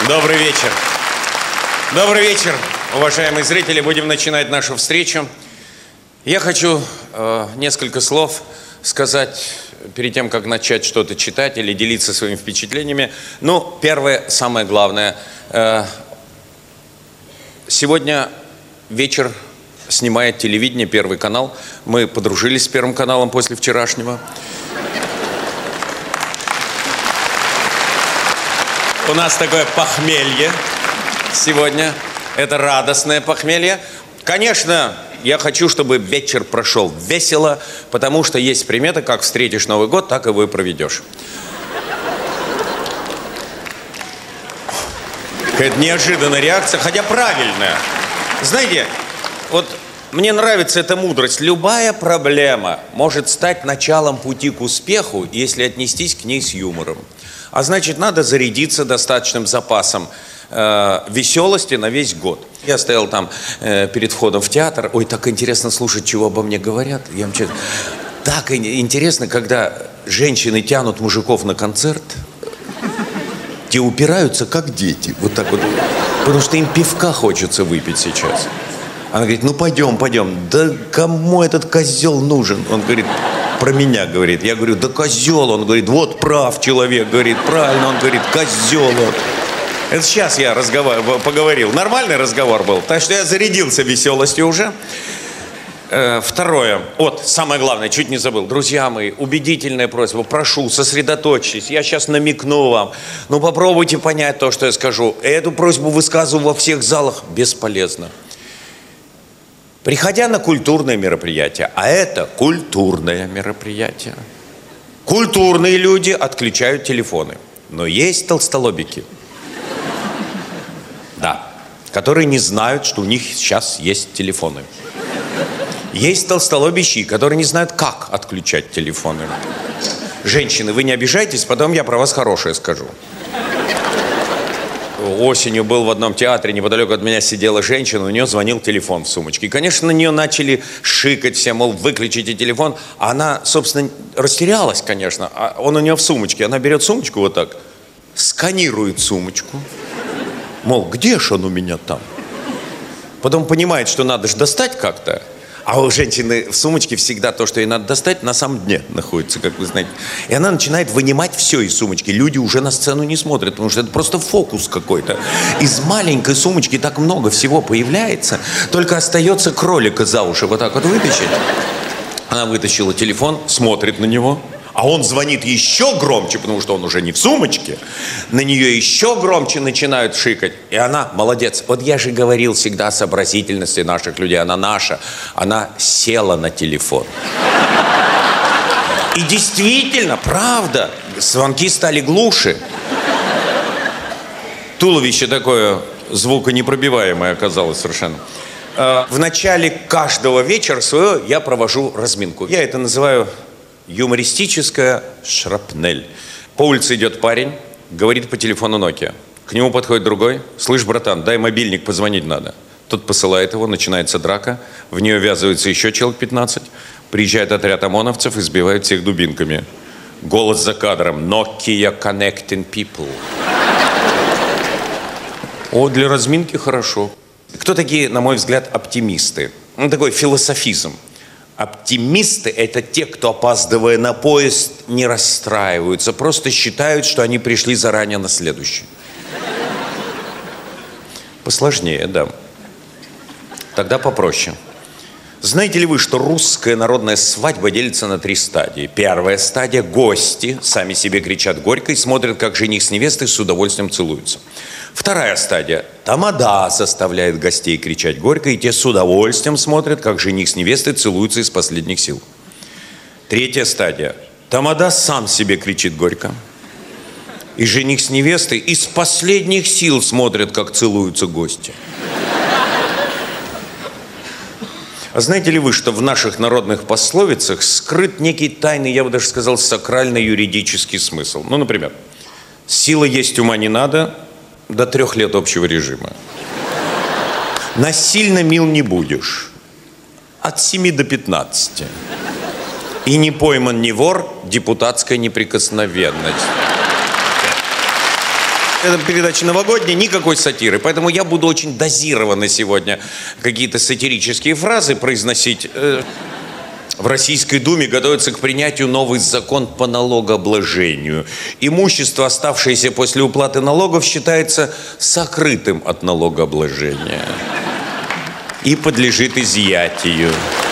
Добрый вечер. Добрый вечер, уважаемые зрители. Будем начинать нашу встречу. Я хочу несколько слов сказать перед тем, как начать что-то читать или делиться своими впечатлениями. Ну, первое, самое главное. Сегодня вечер снимает телевидение, Первый канал. Мы подружились с Первым каналом после вчерашнего. У нас такое похмелье сегодня. Это радостное похмелье. Конечно, я хочу, чтобы вечер прошел весело, потому что есть примета: как встретишь Новый год, так и его и проведешь. Какая-то неожиданная реакция, хотя правильная. Знаете, вот мне нравится эта мудрость. Любая проблема может стать началом пути к успеху, если отнестись к ней с юмором. А значит, надо зарядиться достаточным запасом веселости на весь год. Я стоял там перед входом в театр. Ой, так интересно слушать, чего обо мне говорят. Так интересно, когда женщины тянут мужиков на концерт. Те упираются, как дети. Вот так вот. Потому что им пивка хочется выпить сейчас. Она говорит: ну пойдем. Да кому этот козел нужен? Он говорит: про меня, говорит. Я говорю: да козел. Он говорит: вот прав человек, говорит, правильно. Он говорит: козел. Это сейчас я поговорил. Нормальный разговор был. Так что я зарядился веселостью уже. Второе. Вот, самое главное, чуть не забыл. Друзья мои, убедительная просьба. Прошу, сосредоточьтесь. Я сейчас намекну вам. Ну, попробуйте понять то, что я скажу. Эту просьбу высказываю во всех залах. Бесполезно. Приходя на культурное мероприятие, а это культурное мероприятие, культурные люди отключают телефоны. Но есть толстолобики, да, которые не знают, что у них сейчас есть телефоны. Есть толстолобищи, которые не знают, как отключать телефоны. Женщины, вы не обижайтесь, потом я про вас хорошее скажу. Осенью был в одном театре, неподалеку от меня сидела женщина, у нее звонил телефон в сумочке. И, конечно, на нее начали шикать все, мол, выключите телефон. А она, собственно, растерялась, конечно. А он у нее в сумочке. Она берет сумочку вот так, сканирует сумочку. Мол, где ж он у меня там? Потом понимает, что надо же достать как-то. А у женщины в сумочке всегда то, что ей надо достать, на самом дне находится, как вы знаете. И она начинает вынимать все из сумочки. Люди уже на сцену не смотрят, потому что это просто фокус какой-то. Из маленькой сумочки так много всего появляется, только остается кролика за уши вот так вот вытащить. Она вытащила телефон, смотрит на него. А он звонит еще громче, потому что он уже не в сумочке. На нее еще громче начинают шикать. И она молодец. Вот я же говорил всегда о сообразительности наших людей. Она наша. Она села на телефон. И действительно, правда, звонки стали глуше. Туловище такое звуконепробиваемое оказалось совершенно. В начале каждого вечера своего я провожу разминку. Я это называю юмористическая шрапнель. По улице идет парень, говорит по телефону Nokia. К нему подходит другой: слышь, братан, дай мобильник, позвонить надо. Тот посылает его, начинается драка, в нее ввязывается еще человек 15. Приезжает отряд ОМОНовцев и сбивает всех дубинками. Голос за кадром: Nokia connecting people. О, для разминки хорошо. Кто такие, на мой взгляд, оптимисты? Ну, такой философизм. Оптимисты – это те, кто, опаздывая на поезд, не расстраиваются, просто считают, что они пришли заранее на следующий. Посложнее, да. Тогда попроще. Знаете ли вы, что русская народная свадьба делится на 3 стадии? Первая стадия – гости сами себе кричат горько и смотрят, как жених с невестой с удовольствием целуются. Вторая стадия – тамада заставляет гостей кричать горько, и те с удовольствием смотрят, как жених с невестой целуются из последних сил. Третья стадия – тамада сам себе кричит горько, и жених с невестой из последних сил смотрят, как целуются гости. А знаете ли вы, что в наших народных пословицах скрыт некий тайный, я бы даже сказал, сакрально-юридический смысл? Ну, например, сила есть, ума не надо, до 3 лет общего режима. Насильно мил не будешь, от 7 до 15. И не пойман не вор, депутатская неприкосновенность. эта передача новогодняя, никакой сатиры. Поэтому я буду очень дозированно сегодня какие-то сатирические фразы произносить. В Российской Думе готовится к принятию новый закон по налогообложению. Имущество, оставшееся после уплаты налогов, считается сокрытым от налогообложения и подлежит изъятию.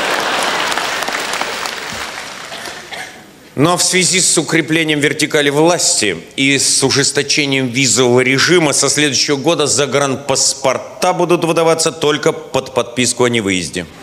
Но в связи с укреплением вертикали власти и с ужесточением визового режима со следующего года загранпаспорта будут выдаваться только под подписку о невыезде.